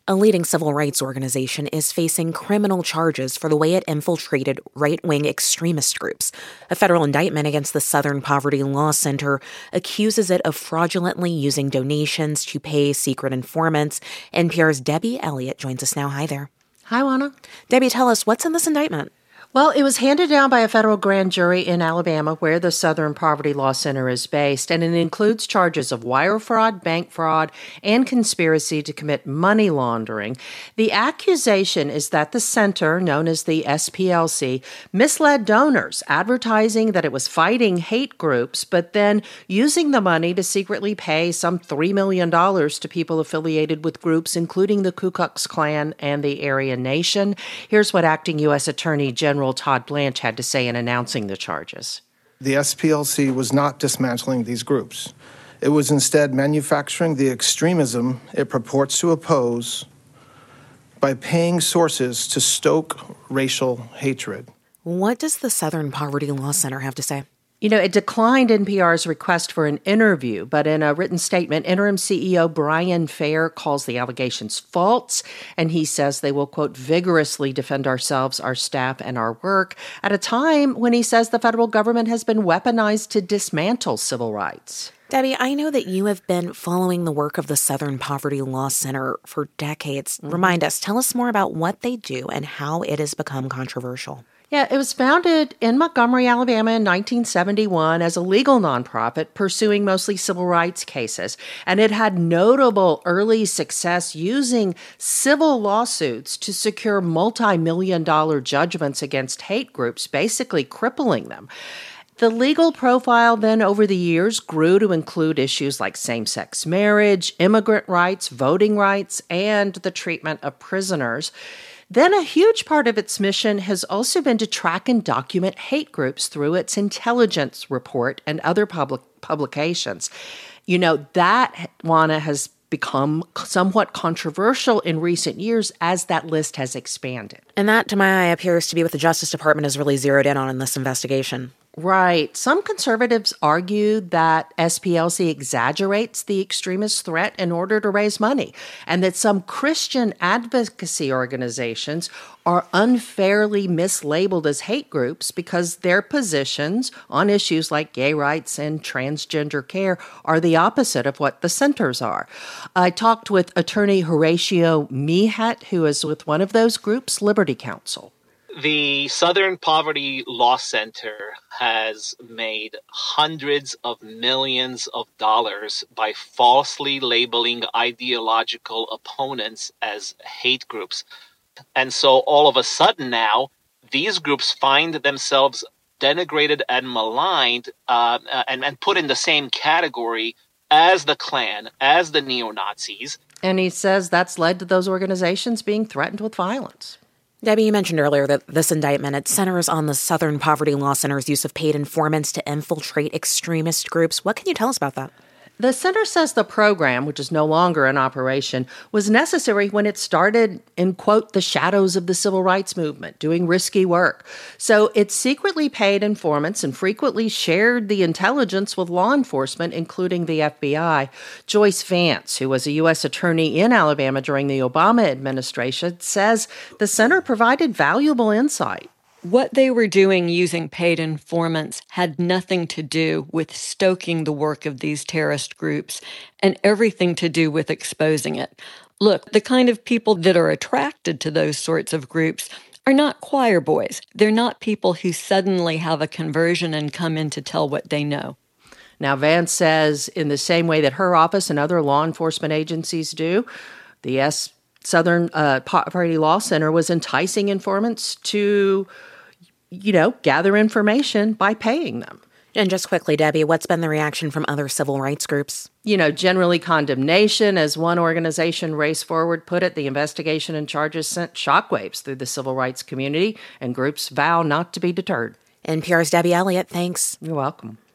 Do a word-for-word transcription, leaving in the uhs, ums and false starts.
A leading civil rights organization is facing criminal charges for the way it infiltrated right-wing extremist groups. A federal indictment against the Southern Poverty Law Center accuses it of fraudulently using donations to pay secret informants. N P R's Debbie Elliott joins us now. Hi there. Hi, Juana. Debbie, tell us, what's in this indictment? Well, it was handed down by a federal grand jury in Alabama where the Southern Poverty Law Center is based, and it includes charges of wire fraud, bank fraud, and conspiracy to commit money laundering. The accusation is that the center, known as the S P L C, misled donors, advertising that it was fighting hate groups, but then using the money to secretly pay some three million dollars to people affiliated with groups including the Ku Klux Klan and the Aryan Nation. Here's what Acting U S Attorney General Todd Blanche had to say in announcing the charges. The S P L C was not dismantling these groups. It was instead manufacturing the extremism it purports to oppose by paying sources to stoke racial hatred. What does the Southern Poverty Law Center have to say? You know, it declined N P R's request for an interview, but in a written statement, interim C E O Brian Fair calls the allegations false, and he says they will, quote, vigorously defend ourselves, our staff, and our work at a time when he says the federal government has been weaponized to dismantle civil rights. Debbie, I know that you have been following the work of the Southern Poverty Law Center for decades. Mm-hmm. Remind us, tell us more about what they do and how it has become controversial. Yeah, it was founded in Montgomery, Alabama in nineteen seventy-one as a legal nonprofit pursuing mostly civil rights cases. And it had notable early success using civil lawsuits to secure multi-million dollar judgments against hate groups, basically crippling them. The legal profile then over the years grew to include issues like same-sex marriage, immigrant rights, voting rights, and the treatment of prisoners. Then a huge part of its mission has also been to track and document hate groups through its intelligence report and other public publications. You know, that, Juana, has become somewhat controversial in recent years as that list has expanded. And that, to my eye, appears to be what the Justice Department has really zeroed in on in this investigation. Right. Some conservatives argue that S P L C exaggerates the extremist threat in order to raise money, and that some Christian advocacy organizations are unfairly mislabeled as hate groups because their positions on issues like gay rights and transgender care are the opposite of what the centers are. I talked with attorney Horatio Mehat, who is with one of those groups, Liberty Counsel. The Southern Poverty Law Center has made hundreds of millions of dollars by falsely labeling ideological opponents as hate groups. And so all of a sudden now, these groups find themselves denigrated and maligned uh, and, and put in the same category as the Klan, as the neo-Nazis. And he says that's led to those organizations being threatened with violence. Debbie, you mentioned earlier that this indictment, it centers on the Southern Poverty Law Center's use of paid informants to infiltrate extremist groups. What can you tell us about that? The center says the program, which is no longer in operation, was necessary when it started in, quote, the shadows of the civil rights movement, doing risky work. So it secretly paid informants and frequently shared the intelligence with law enforcement, including the F B I. Joyce Vance, who was a U S attorney in Alabama during the Obama administration, says the center provided valuable insight. What they were doing using paid informants had nothing to do with stoking the work of these terrorist groups and everything to do with exposing it. Look, the kind of people that are attracted to those sorts of groups are not choir boys. They're not people who suddenly have a conversion and come in to tell what they know. Now, Vance says in the same way that her office and other law enforcement agencies do, the S. Southern uh, Poverty Law Center was enticing informants to, you know, gather information by paying them. And just quickly, Debbie, what's been the reaction from other civil rights groups? You know, generally condemnation. As one organization, Race Forward, put it, the investigation and charges sent shockwaves through the civil rights community, and groups vow not to be deterred. N P R's Debbie Elliott, thanks. You're welcome.